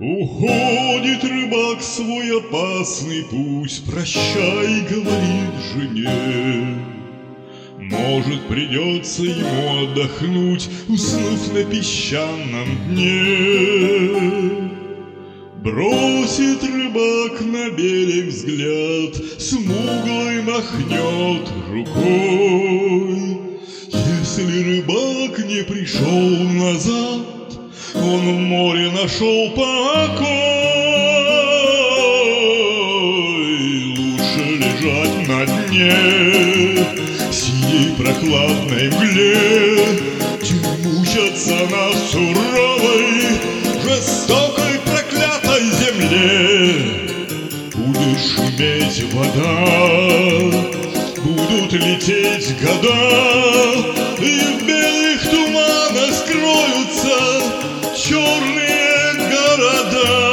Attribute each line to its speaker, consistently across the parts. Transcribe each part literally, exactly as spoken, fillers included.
Speaker 1: Уходит рыбак в свой опасный путь, прощай, говорит жене. Может, придется ему отдохнуть, уснув на песчаном дне. Бросит рыбак на берег взгляд, смуглый махнет рукой. Если рыбак не пришел назад, он в море нашел покой. Лучше лежать на дне синей прохладной мгле, чем мучаться на суровой, жестокой, проклятой земле. Будет шуметь вода, будут лететь года, и в белых туманах скроются черные города.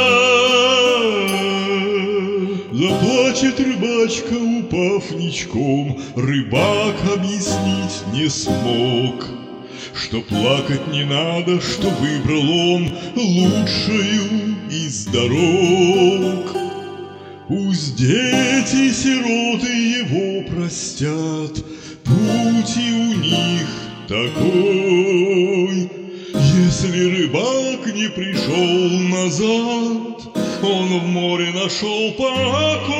Speaker 1: Заплачет рыбачка, упав ничком, рыбак объяснить не смог, что плакать не надо, что выбрал он лучшую из дорог. Пусть дети-сироты его простят, путь и у них такой. Если рыбак не пришел назад, он в море нашел покой.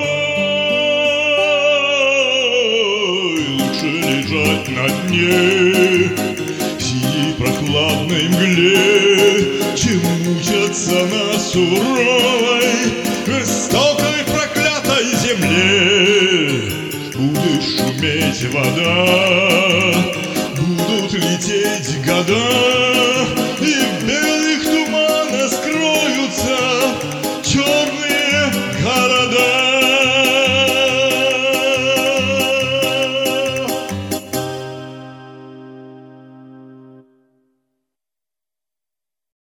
Speaker 1: Лучше лежать на дне синей прохладной мгле, чем мучаться на суровой, жестокой, проклятой земле. Будет шуметь вода, будут лететь года,